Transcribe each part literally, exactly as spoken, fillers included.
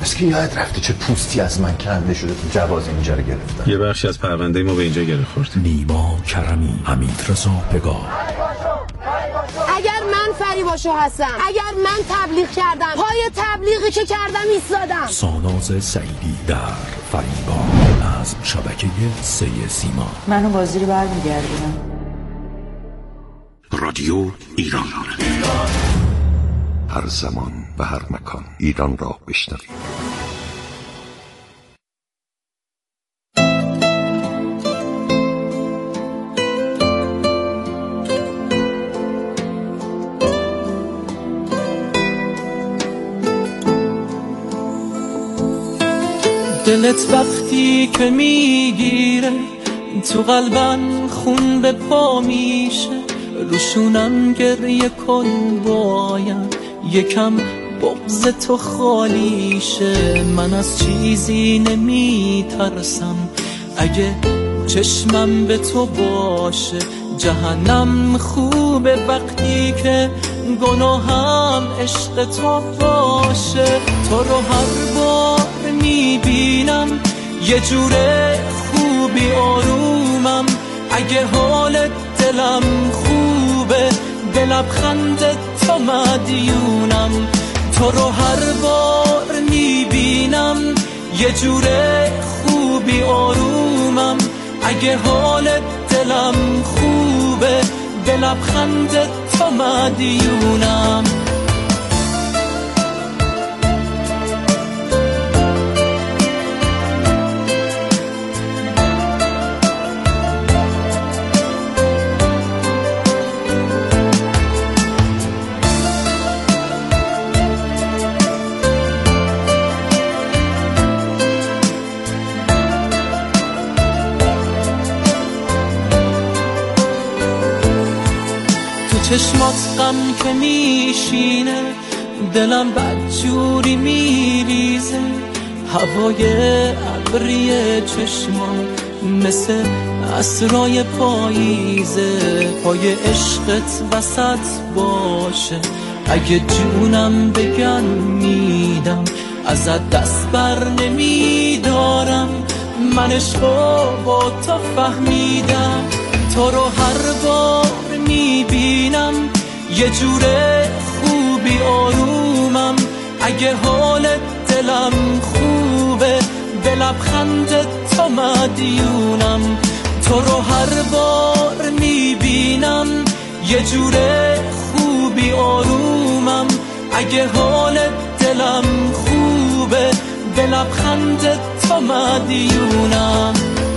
بس که یاد رفته چه پوستی از من کنده شده تو جواز اینجا رو گرفتن. یه بخشی از پرونده ما به اینجا گره خورد. نیما کرمی، حمید رضا پگاه. اگر من فریباشو هستم، اگر من تبلیغ کردم، پای تبلیغی که کردم ایستادم. ساناز سعیدی در فریبا از شبکه سه سیما. منو بازی رو برمیگردونم. رادیو ایران، هر زمان و هر مکان ایران را بشنوید. دلت وقتی که میگیره تو قلبم خون به پا میشه، روشونم گریه کن باید یکم بغض تو خالی شه. من از چیزی نمیترسم اگه چشمم به تو باشه. جهنم خوبه وقتی که گناهم عشق تو باشه. تو رو هر بار میبینم یه جوره خوبی آرومم. اگه حال دلم خوبه به لبخند تو مدیونم. تو رو هر بار میبینم یه جوره خوبی آرومم. اگه حال دلم خوبه به لبخند تو مدیونم. چشمات غم که میشینه دلم بدجوری میریزه. هوای ابری چشمات مثل عصرای پاییزه. پای عشقت وسط باشه اگه جونم بگن میدم. ازت دست بر نمیدارم من عشقو با تو فهمیدم. تو رو هر بار میبینم یه جوره خوبی آرومم. اگه حال دلم خوبه به لبخند تو مدیونم. تو رو هر بار میبینم یه جوره خوبی آرومم. اگه حال دلم خوبه به لبخند تو مدیونم.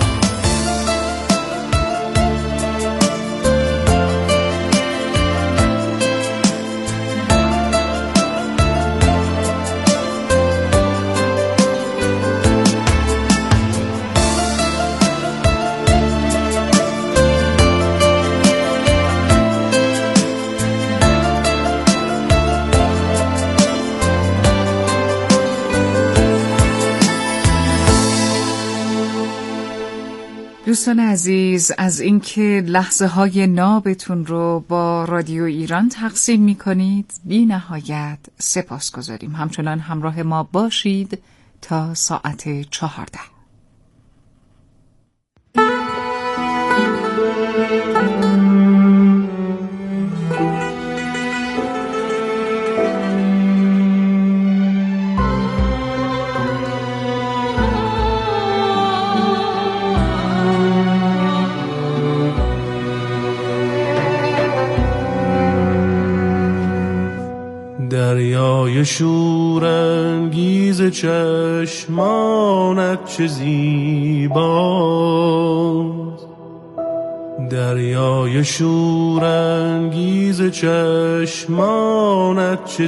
دوستان عزیز، از اینکه لحظه های نابتون رو با رادیو ایران تقسیم می کنید بی نهایت سپاس گذاریم. همچنان همراه ما باشید تا ساعت چهارده. دریای شورانگیز چشمانت چه زیباست. دریای شورانگیز چشمانت چه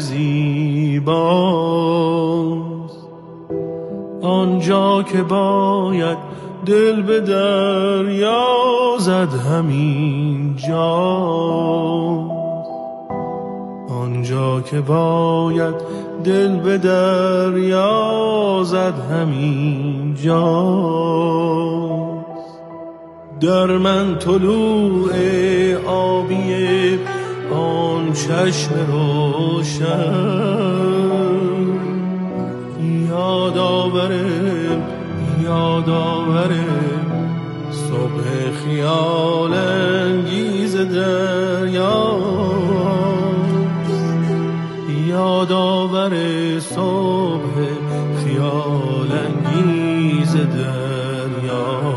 زیباست. آنجا که باید دل به دریا زد همین جاست. آنجا که باید دل به دریا زد همین جاست. در من طلوع آبی آن چشم روشن یادآوره یادآوره صبح خیال انگیز دریا، یادآوره صبح خیال انگیز دریا.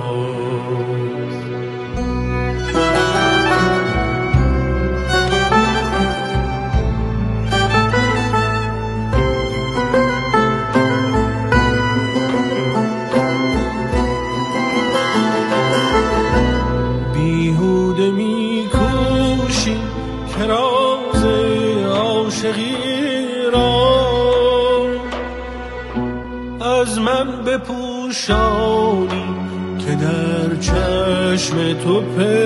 از من بپوشانی که در چشم تو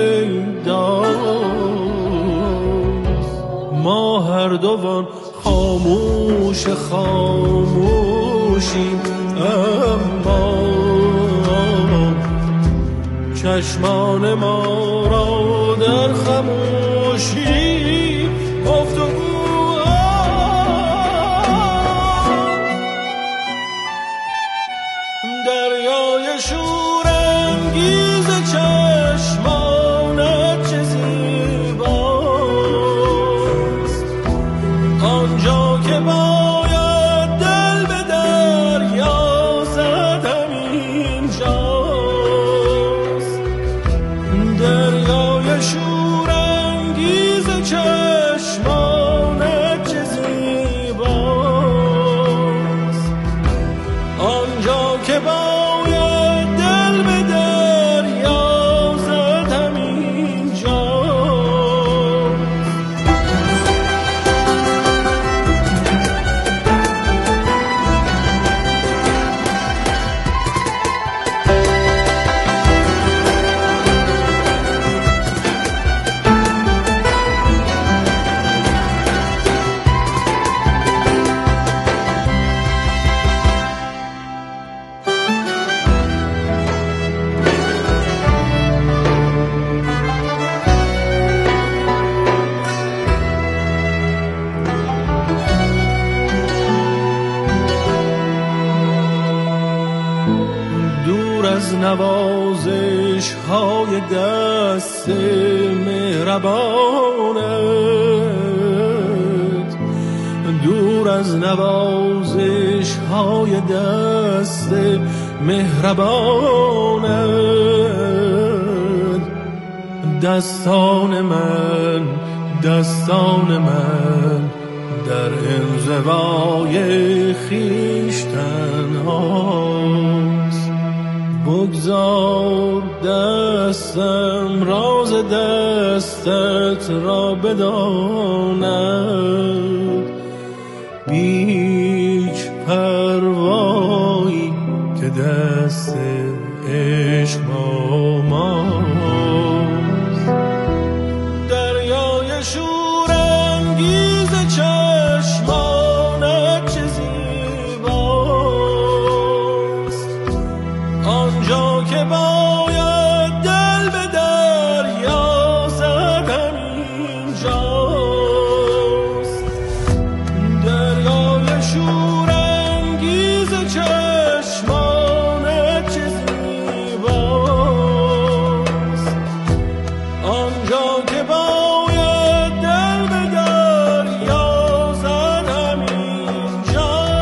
پیداست، ما هر دوان خاموش خاموشیم، اما چشمان ما را در خاموشی گفتگو. دریای شورانگیز چشمانت چه زیباست، آنجا که باید دل به دریا زد همینجاست. دریای شورانگیز چشمانت چه زیباست، آنجا که باید نوازش های دست مهربانت، دور از نوازش های دست مهربانت، دستان من دستان من در انزوای خویشتن هاست. بگذار دستم راز دستت را بداند، بیچ پروایی که دست عشق با ماست. دریای شورانگیز چشمانت چه زیباست، آنجا که باید دل به دریا زد همینجاست. دریای شورانگیز چشمانت چه زیباست، آنجا که باید دل به دریا زد همینجاست.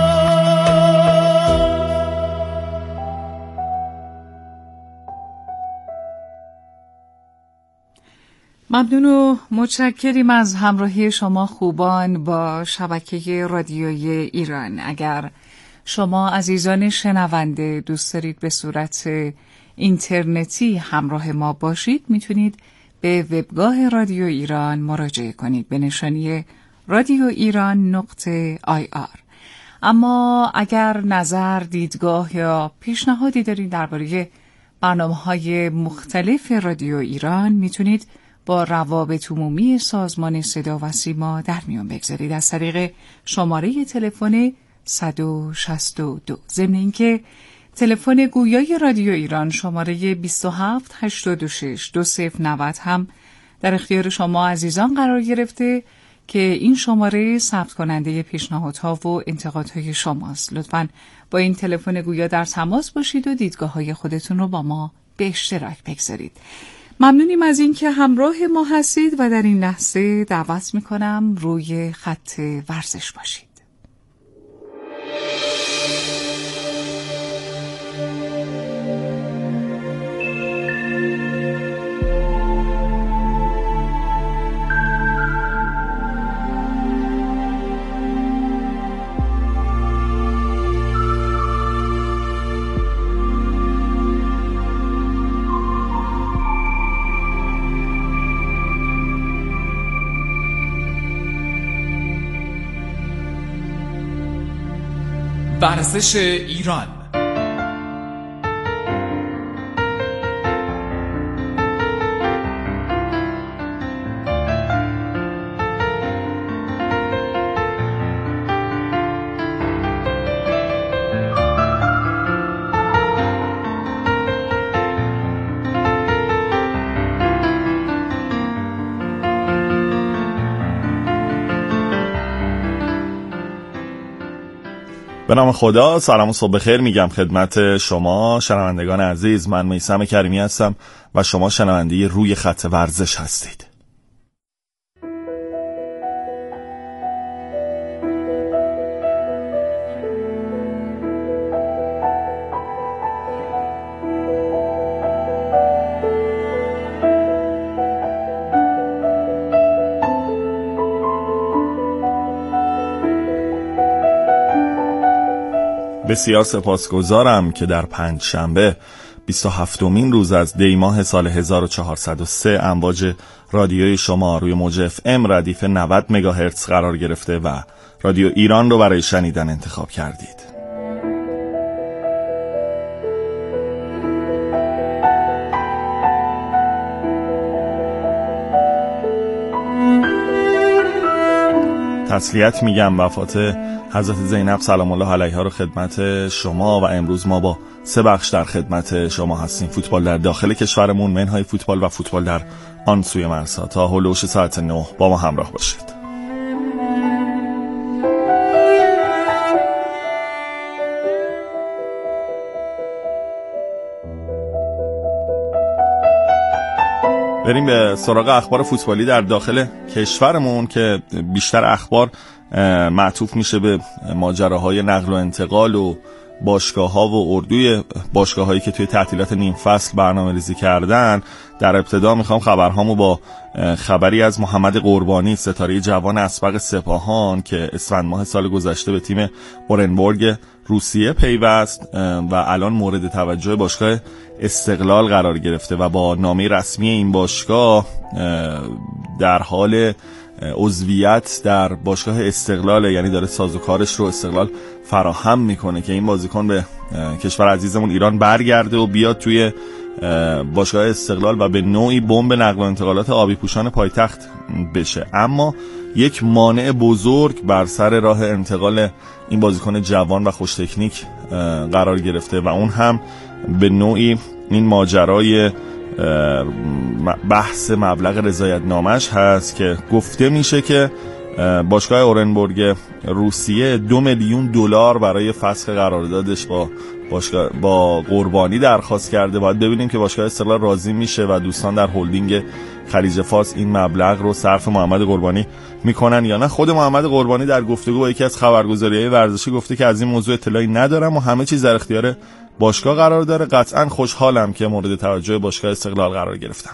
ممنون و متشکریم از همراهی شما خوبان با شبکه رادیویی ایران. اگر شما عزیزان شنونده دوست دارید به صورت اینترنتی همراه ما باشید، میتونید به وبگاه رادیو ایران مراجعه کنید به نشانی رادیو ایران نقطه آی آر. اما اگر نظر، دیدگاه یا پیشنهادی دارید درباره برنامه‌های مختلف رادیو ایران، میتونید با روابط عمومی سازمان صدا و سیما در میان بگذارید از طریق شماره تلفن صد و شصت و دو. ضمن اینکه تلفن گویای رادیو ایران شماره بیست و هفت هشتاد و شش دو صفر نود هم در اختیار شما عزیزان قرار گرفته که این شماره ثبت کننده پیشنهادها و انتقادهای شماست. لطفاً با این تلفن گویا در تماس باشید و دیدگاه‌های خودتون رو با ما به اشتراک بگذارید. ممنونیم از این که همراه ما هستید و در این لحظه دعوت میکنم روی خط ورزش باشید. ورزش ایران. به نام خدا، سلام و صبح بخیر میگم خدمت شما شنوندگان عزیز. من میثم کریمی هستم و شما شنونده روی خط ورزش هستید. بسیار سپاسگزارم که در پنجشنبه بیست و هفتمین روز از دی ماه سال هزار و چهارصد و سه امواج رادیوی شما روی موج اف ام ردیف نود مگاهرتز قرار گرفته و رادیو ایران رو برای شنیدن انتخاب کردید. تسلیت میگم وفات حضرت زینب سلام الله علیها رو خدمت شما و امروز ما با سه بخش در خدمت شما هستیم: فوتبال در داخل کشورمون، منهای فوتبال و فوتبال در آن سوی مرزها. تا هولوش ساعت نه با ما همراه باشید. بریم به سراغ اخبار فوتبالی در داخل کشورمون که بیشتر اخبار معطوف میشه به ماجراهای نقل و انتقال و باشگاه‌ها و اردوی باشگاه‌هایی که توی تعطیلات نیم فصل برنامه‌ریزی کردن. در ابتدا میخوام خبرهامو با خبری از محمد قربانی، ستاره جوان اسبق سپاهان که اسفند ماه سال گذشته به تیم اورنبورگ روسیه پیوست و الان مورد توجه باشگاه استقلال قرار گرفته و با نامه رسمی این باشگاه در حال عضویت در باشگاه استقلال، یعنی داره سازوکارش رو استقلال فراهم میکنه که این بازیکن به کشور عزیزمون ایران برگرده و بیاد توی باشگاه استقلال و به نوعی بمب نقل و انتقالات آبی پوشان پایتخت بشه. اما یک مانع بزرگ بر سر راه انتقال این بازیکن جوان و خوش تکنیک قرار گرفته و اون هم به نوعی این ماجرای بحث مبلغ رضایت نامش هست که گفته میشه که باشگاه اورنبورگ روسیه دو میلیون دلار برای فسخ قراردادش با باشگاه با قربانی درخواست کرده. باید ببینیم که باشگاه استقلال راضی میشه و دوستان در هلدینگ خلیج فارس این مبلغ رو صرف محمد قربانی میکنن یا نه. خود محمد قربانی در گفتگو با یکی از خبرگزاری‌های ورزشی گفته که از این موضوع اطلاعی ندارم و همه چیز در اختیار باشگاه قرار داره. قطعا خوشحالم که مورد توجه باشگاه استقلال قرار گرفتم.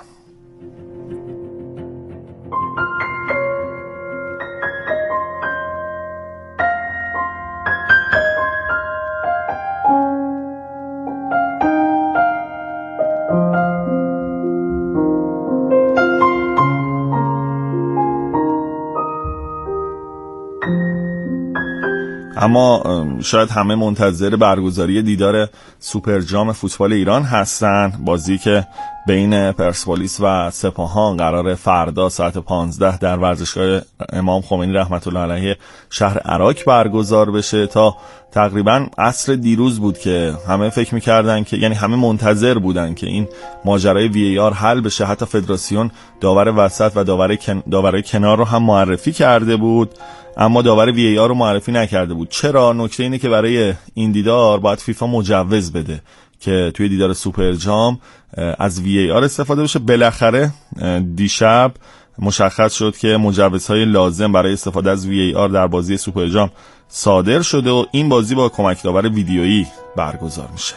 اما شاید همه منتظر برگزاری دیدار سوپر جام فوتبال ایران هستن، بازی که بین پرسپولیس و سپاهان قرار فردا ساعت پانزده در ورزشگاه امام خمینی رحمت الله علیه شهر عراق برگزار بشه. تا تقریبا عصر دیروز بود که همه فکر میکردن که یعنی همه منتظر بودن که این ماجرای وی ای آر حل بشه. حتی فدراسیون داور وسط و داور کن... داورای کنار رو هم معرفی کرده بود، اما داور وی ای آر رو معرفی نکرده بود. چرا؟ نکته اینه که برای این دیدار باید فیفا مجوز بده که توی دیدار سوپر جام از وی ای آر استفاده بشه. بالاخره دیشب مشخص شد که مجوزهای لازم برای استفاده از وی ای آر در بازی سوپر جام صادر شده و این بازی با کمک داور ویدیویی برگزار میشه.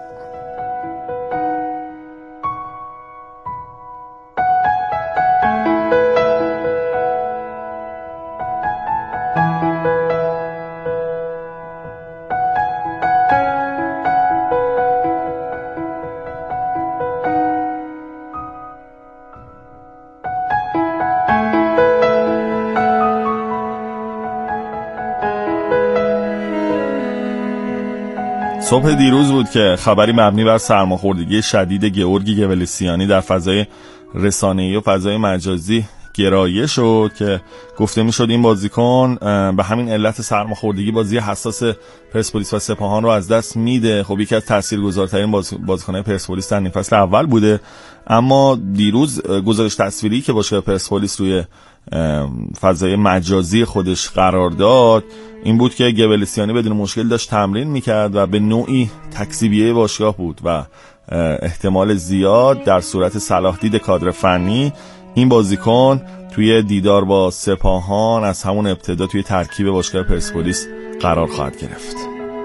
صبح دیروز بود که خبری مبنی بر سرماخوردگی شدید گئورگی گولسیانی در فضای رسانه‌ای و فضای مجازی گرایش شد که گفته میشد این بازیکن به همین علت سرماخوردگی بازی حساس پرسپولیس و سپاهان رو از دست میده. خب یکی از تاثیرگذارترین بازیکن‌های پرسپولیس در نیم فصل اول بوده، اما دیروز گزارش تصویری که باشگاه پرسپولیس روی فضای مجازی خودش قرار داد این بود که گولسیانی بدون مشکل داشت تمرین میکرد و به نوعی تکذیبیه باشگاه بود و احتمال زیاد در صورت صلاح دید کادر فنی این بازیکن توی دیدار با سپاهان از همون ابتدا توی ترکیب باشگاه پرسپولیس قرار خواهد گرفت.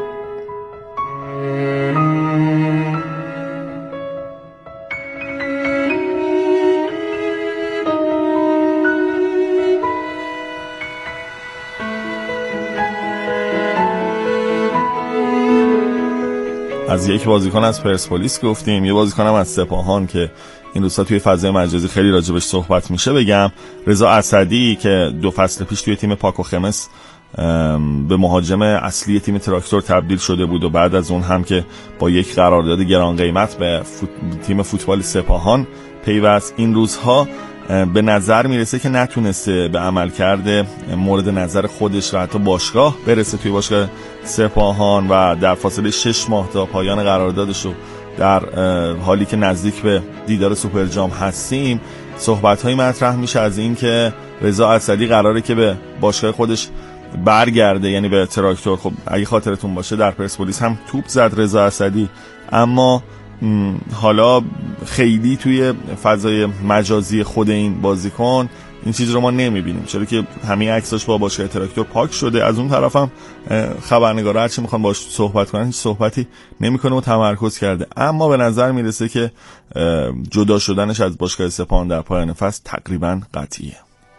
از یک بازیکن از پرسپولیس گفتیم، یه بازیکن هم از سپاهان که این روزها توی فضای مجازی خیلی راجبش صحبت میشه بگم. رضا اسدی که دو فصل پیش توی تیم پاکو خمس به مهاجم اصلی تیم تراکتور تبدیل شده بود و بعد از اون هم که با یک قرارداد گران قیمت به فوت... تیم فوتبال سپاهان پیوست، این روزها به نظر میرسه که نتونسته به عمل کرده مورد نظر خودش و حتی باشگاه برسه توی باشگاه سپاهان و در فاصله شش ماه تا پایان قراردادش رو در حالی که نزدیک به دیدار سوپر جام هستیم صحبت‌هایی مطرح میشه از این که رضا اسدی قراره که به باشگاه خودش برگرده، یعنی به تراکتور. خب اگه خاطرتون باشه در پرسپولیس هم توپ زد رضا اسدی، اما حالا خیلی توی فضای مجازی خود این بازیکن این چیز رو ما نمیبینیم، چرا که همه عکساش با باشگاه تراکتور پاک شده. از اون طرف هم خبرنگارا هرچی میخوان باش صحبت کنن هیچ صحبتی نمیکنه و تمرکز کرده. اما به نظر میرسه که جدا شدنش از باشگاه سپاهان در پایان فصل تقریبا قطعیه.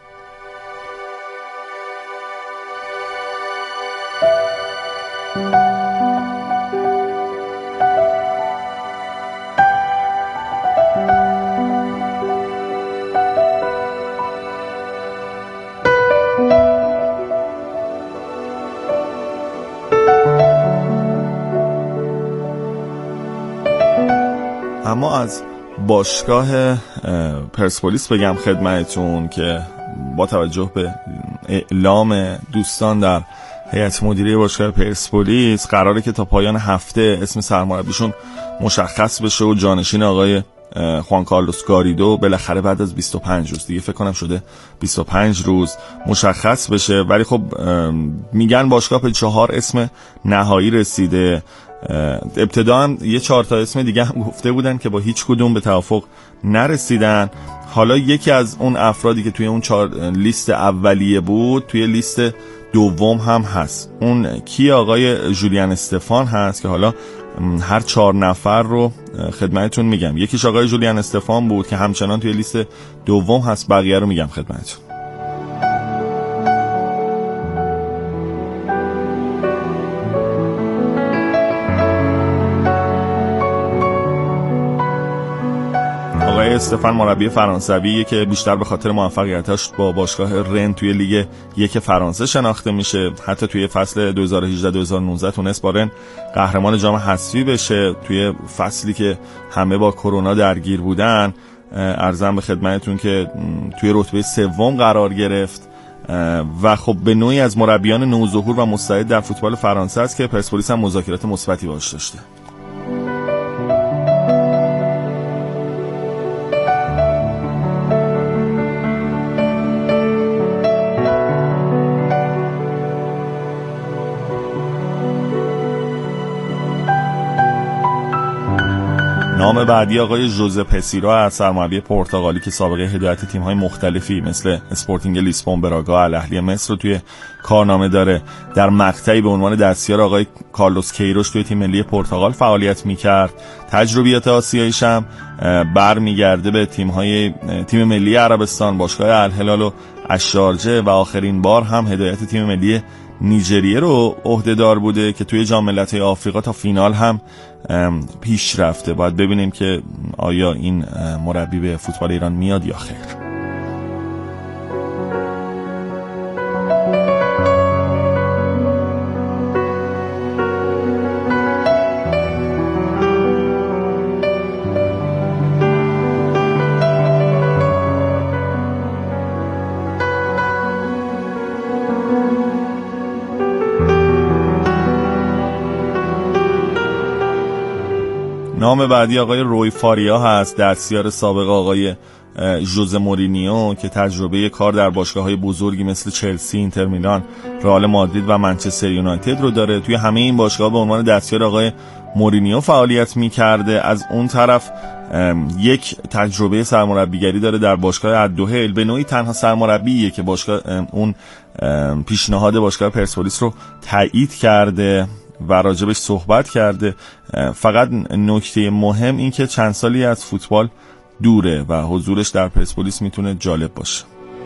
اما از باشگاه پرسپولیس بگم خدمتتون که با توجه به اعلام دوستان در هیئت مدیره باشگاه پرسپولیس قراره که تا پایان هفته اسم سرمربیشون مشخص بشه و جانشین آقای خوان کارلوس گاریدو بالاخره بعد از بیست و پنج روز دیگه فکر کنم شده بیست و پنج روز مشخص بشه. ولی خب میگن باشگاه به چهار اسم نهایی رسیده. ابتدا هم یه چهار تا اسم دیگه هم گفته بودن که با هیچ کدوم به توافق نرسیدن. حالا یکی از اون افرادی که توی اون چهار لیست اولیه بود توی لیست دوم هم هست. اون کی؟ آقای جولیان استفان هست که حالا هر چهار نفر رو خدمتتون میگم. یکیش آقای جولیان استفان بود که همچنان توی لیست دوم هست، بقیه رو میگم خدمتتون. استفان مربی فرانسویه که بیشتر به خاطر موفقیتاش با باشگاه رن توی لیگ یک فرانسه شناخته میشه. حتی توی فصل دو هزار و هجده دو هزار و نوزده تونست با رن قهرمان جام حذفی بشه توی فصلی که همه با کرونا درگیر بودن. عرضم به خدمتتون که توی رتبه سوم قرار گرفت و خب به نوعی از مربیان نوظهور و مستعد در فوتبال فرانسه است که پرسپولیس هم مذاکرات مثبتی باهاش داشته. نام بعدی آقای ژوزه پسیرو از سرمربی پرتغالی که سابقه هدایت تیم‌های مختلفی مثل اسپورتینگ لیسبون، براگا، الاهلی مصر رو توی کارنامه داره. در مقطعی به عنوان دستیار آقای کارلوس کیروش توی تیم ملی پرتغال فعالیت می‌کرد. تجربیات آسیاییش هم برمیگرده به تیم‌های تیم ملی عربستان، باشگاه الهلال و الشارجه و آخرین بار هم هدایت تیم ملی نیجریه رو عهده‌دار بوده که توی جام ملت‌های آفریقا تا فینال هم پیش رفته. باید ببینیم که آیا این مربی به فوتبال ایران میاد یا خیر. نام بعدی آقای روی فاریا هست، دستیار سابق آقای ژوزه مورینیو که تجربه کار در باشگاه‌های بزرگی مثل چلسی، اینتر میلان، رئال مادرید و منچستر یونایتد رو داره. توی همه این باشگاه‌ها به عنوان دستیار آقای مورینیو فعالیت می‌کرده. از اون طرف یک تجربه سرمربیگری داره در باشگاه الدوحیل. به نوعی تنها سرمربیه که باشگاه اون پیشنهاد باشگاه پرسپولیس رو تایید کرده و راجبش صحبت کرده. فقط نکته مهم این که چند سالی از فوتبال دوره و حضورش در پرسپولیس میتونه جالب باشه.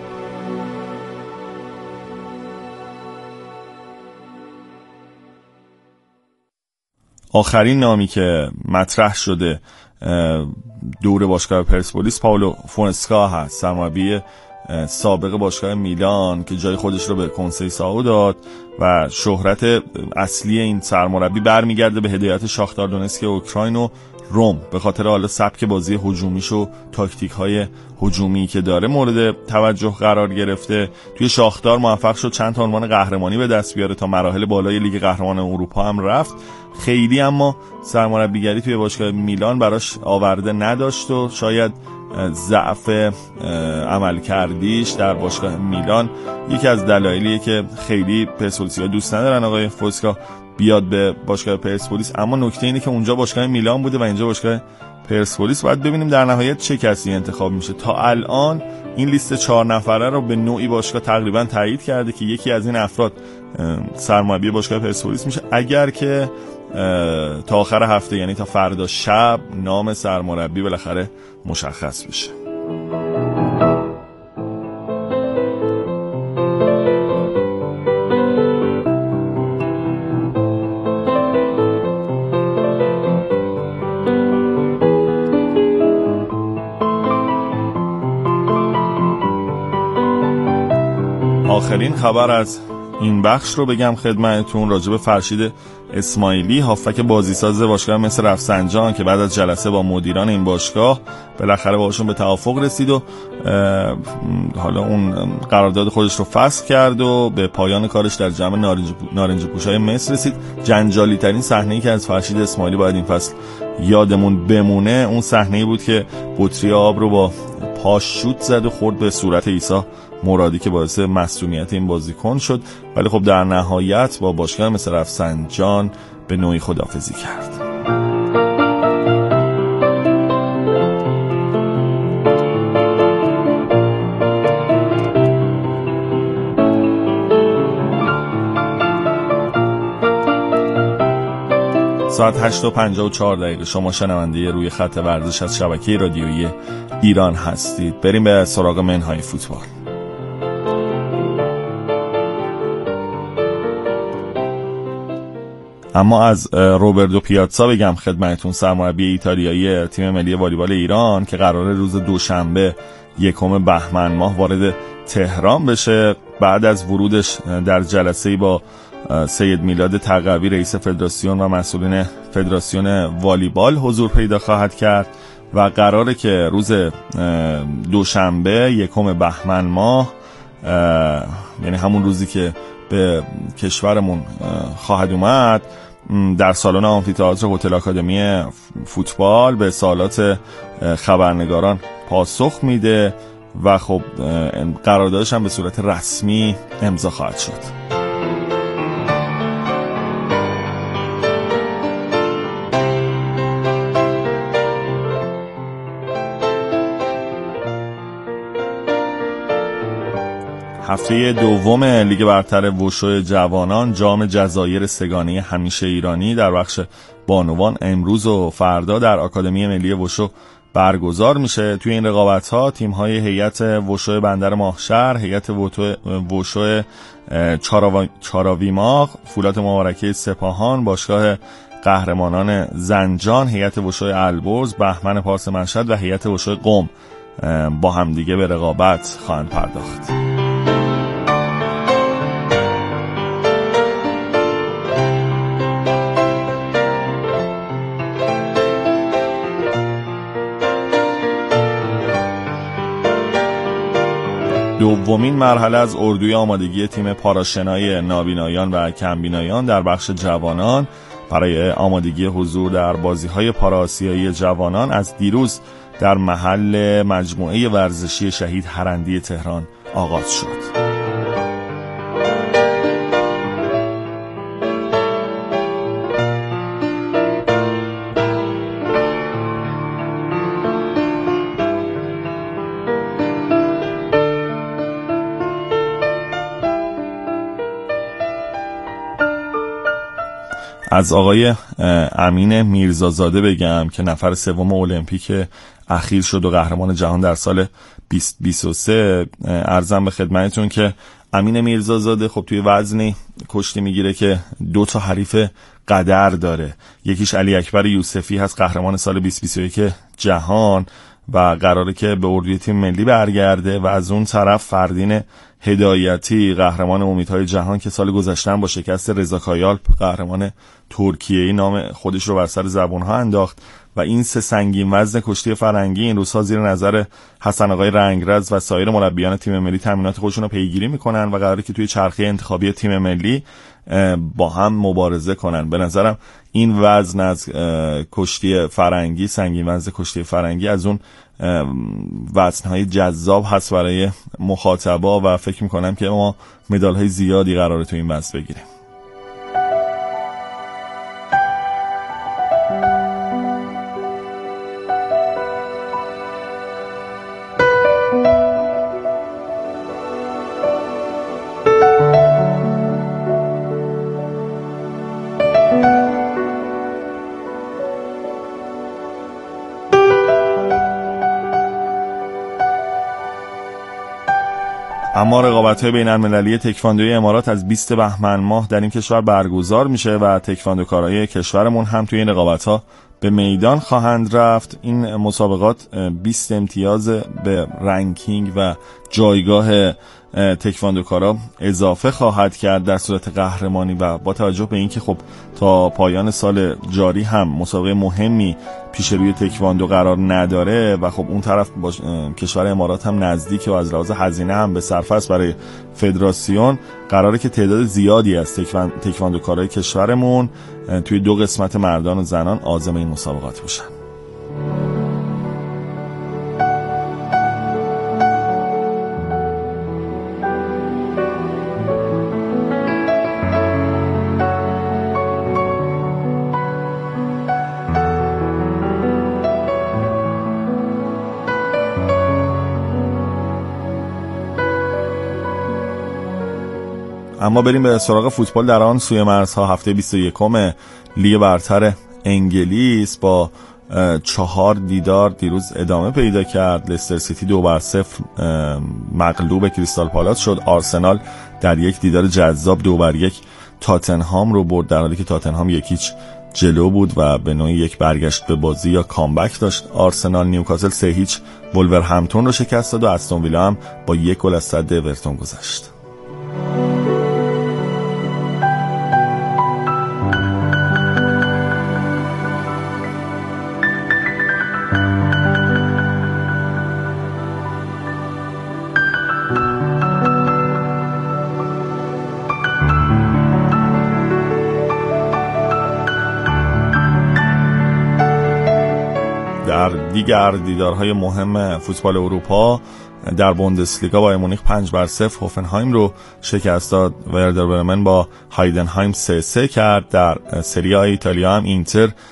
آخرین نامی که مطرح شده دور باشگاه پرسپولیس پائولو فونسکا هست، سرمربی سابق باشگاه میلان که جای خودش رو به کنسیساو داد و شهرت اصلی این سرمربی برمیگرده به هدایت شاختار دونتسک اوکراین و روم. به خاطر حالا سبک بازی هجومیش و تاکتیک‌های هجومی که داره مورد توجه قرار گرفته. توی شاختار موفق شد چند تا عنوان قهرمانی به دست بیاره، تا مراحل بالای لیگ قهرمانان اروپا هم رفت. خیلی اما سرمربیگری توی باشگاه میلان براش آورده نداشت و شاید ضعف عمل کردیش در باشگاه میلان یکی از دلایلیه که خیلی پرسپولیسی‌ها دوست ندارن آقای فونسکا بیاد به باشگاه پرسپولیس. اما نکته اینه که اونجا باشگاه میلان بوده و اینجا باشگاه پرسپولیس. باید ببینیم در نهایت چه کسی انتخاب میشه. تا الان این لیست چهار نفره رو به نوعی باشگاه تقریبا تایید کرده که یکی از این افراد سرمربی باشگاه پرسپولیس میشه، اگر که تا آخر هفته یعنی تا فردا شب نام سرمربی بالاخره مشخص بشه. آخرین خبر از این بخش رو بگم خدمتتون راجع به فرشید اسماعیلی، هافبک بازیساز باشگاه مصر رفسنجان که بعد از جلسه با مدیران این باشگاه بالاخره باهاشون به توافق رسید و حالا اون قرارداد خودش رو فسخ کرد و به پایان کارش در جمع نارنج نارنج پوشای مصر رسید. جنجالی ترین صحنه‌ای که از فرشید اسماعیلی باید این فصل یادمون بمونه اون صحنه‌ای بود که بطری آب رو با پاش شوت زد و خورد به صورت عیسی مرادی که باعث مصدومیت این بازیکن شد، ولی خب در نهایت با باشگاه مصر رفسنجان به نوعی خداحافظی کرد. ساعت هشت و پنجاه و چهار دقیقه شما شنونده روی خط ورزش از شبکه رادیویی ایران هستید. بریم به سراغ منهای فوتبال. اما از روبرتو پیاتزا بگم خدمتتون، سرمربی ایتالیایی تیم ملی والیبال ایران که قراره روز دوشنبه یکم بهمن ماه وارد تهران بشه. بعد از ورودش در جلسه‌ای با سید میلاد تقوی رئیس فدراسیون و مسئولین فدراسیون والیبال حضور پیدا خواهد کرد و قراره که روز دوشنبه یکم بهمن ماه یعنی همون روزی که به کشورمون خواهد اومد، در سالن آمفی‌تئاتر هتل آکادمی فوتبال به سوالات خبرنگاران پاسخ میده و خب قراردادش هم به صورت رسمی امضا خواهد شد. هفته دوم لیگ برتر وشو جوانان جام جزایر سگانه همیشه ایرانی در بخش بانوان امروز و فردا در آکادمی ملی وشو برگزار میشه. توی این رقابت‌ها تیم‌های هیئت وشو بندر ماهشهر، هیئت وشو چاراویماق، فولاد مبارکه سپاهان، باشگاه قهرمانان زنجان، هیئت وشو البرز، بهمن پارس مشهد و هیئت وشو قم با همدیگه به رقابت خواهند پرداخت. دومین مرحله از اردوی آمادگی تیم پاراشنای نابینایان و کمبینایان در بخش جوانان برای آمادگی حضور در بازی‌های پارآسیایی جوانان از دیروز در محل مجموعه ورزشی شهید هرندی تهران آغاز شد. از آقای امین میرزازاده بگم که نفر سوم المپیک اخیر شد و قهرمان جهان در سال بیست بیست و سه. عرضم به خدمتتون که امین میرزازاده خب توی وزنی کشتی میگیره که دو تا حریف قدر داره. یکیش علی اکبر یوسفی هست، قهرمان سال بیست بیست و یک جهان و قراره که به اردوی تیم ملی برگرده، و از اون طرف فردین هدایتی قهرمان امیدهای جهان که سال گذشته با شکست رضا کایالپ قهرمان ترکیه‌ای نام خودش رو بر سر زبون‌ها انداخت. و این سه سنگین وزن کشتی فرنگی این روزها زیر نظر حسن آقای رنگرز و سایر مربیان تیم ملی تمرینات خودشون رو پیگیری میکنن و قراره که توی چرخه انتخابی تیم ملی با هم مبارزه کنن. به نظرم این وزن از کشتی فرنگی، سنگین وزن کشتی فرنگی، از اون وزنهای جذاب هست برای مخاطبا و فکر میکنم که ما مدالهای زیادی قراره تو این وزن بگیریم. اما رقابت‌های بین‌المللی تکواندوی امارات از بیست بهمن ماه در این کشور برگزار میشه و تکواندوکارای کشورمون هم توی این رقابت‌ها به میدان خواهند رفت. این مسابقات بیست امتیاز به رنکینگ و جایگاه تکواندوکارا اضافه خواهد کرد در صورت قهرمانی، و با توجه به اینکه خب تا پایان سال جاری هم مسابقه مهمی پیش روی تکواندو قرار نداره و خب اون طرف با کشور امارات هم نزدیک و از لحاظ هزینه هم به صرفه است برای فدراسیون، قراره که تعداد زیادی از تکواندوکارای کشورمون توی دو قسمت مردان و زنان عازم این مسابقات باشن. اما بریم به سراغ فوتبال در آن سوی مرزها. هفته بیست و یکم لیگ برتر انگلیس با چهار دیدار دیروز ادامه پیدا کرد. لستر سیتی دو بر صفر مغلوب کریستال پالاس شد. آرسنال در یک دیدار جذاب دو بر یک تاتنهام رو برد، در حالی که تاتنهام یکیچ جلو بود و به نوعی یک برگشت به بازی یا کامبک داشت. آرسنال نیوکاسل سه هیچ ولورهمپتون رو شکست داد و استون ویلا هم با یک گل از صد اورتون گذشت. در دیگر دیدارهای مهم فوتبال اروپا در بوندسلیگا بایر مونیخ پنج بر صفر هوفنهایم رو شکست داد. وردر برمن با هایدنهایم سه سه کرد. در سری آ ایتالیا هم اینتر